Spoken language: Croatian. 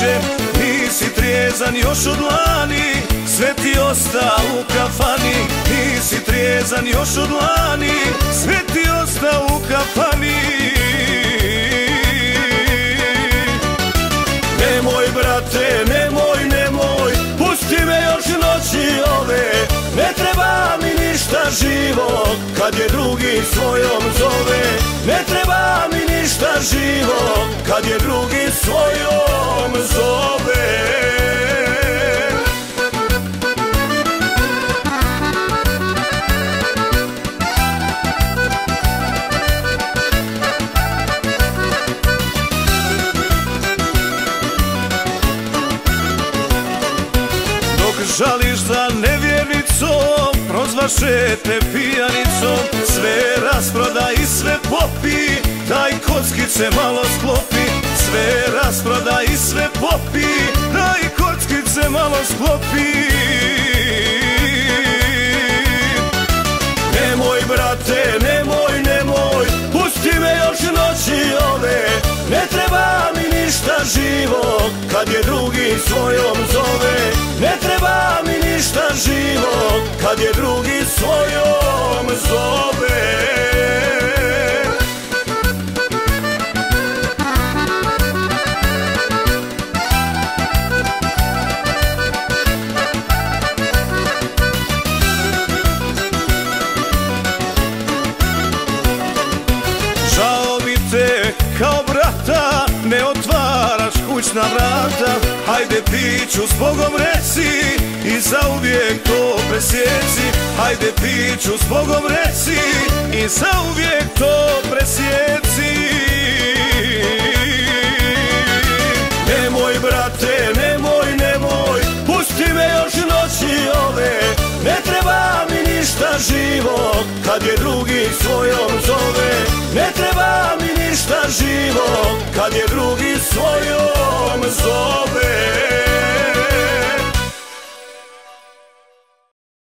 više, nisi trijezan još od lani, sve ti osta u kafani. Nisi trijezan još od lani, sve ti osta u kafani. Nemoj brate, nemoj, pusti me još noći ove. Ne treba mi ništa živo, kad je drugi svojom zove. Ne treba mi ništa živo, kad je drugi svojom zove. Žališ za nevjernicom, prozvaše te pijanicom. Sve rasprodaj i sve popi, daj kockice malo sklopi. Sve rasprodaj i sve popi, daj kockice malo sklopi. Nemoj brate, nemoj, pusti me još noći ove. Ne treba mi ništa živo, kad je drugi svojom zove. Ne treba mi ništa živo, kad je drugi svojom zove. Žao mi te kao brata, ne otvaraš kućna vrata. Hajde piću zbogom reci i zauvijek to presjeci. Hajde piću zbogom reci i zauvijek to presjeci. Nemoj brate, nemoj, pusti me još noći ove. Ne treba mi ništa živo, kad je drugi svojom zove. Ne treba mi ništa živo, kad je drugi svojom zove.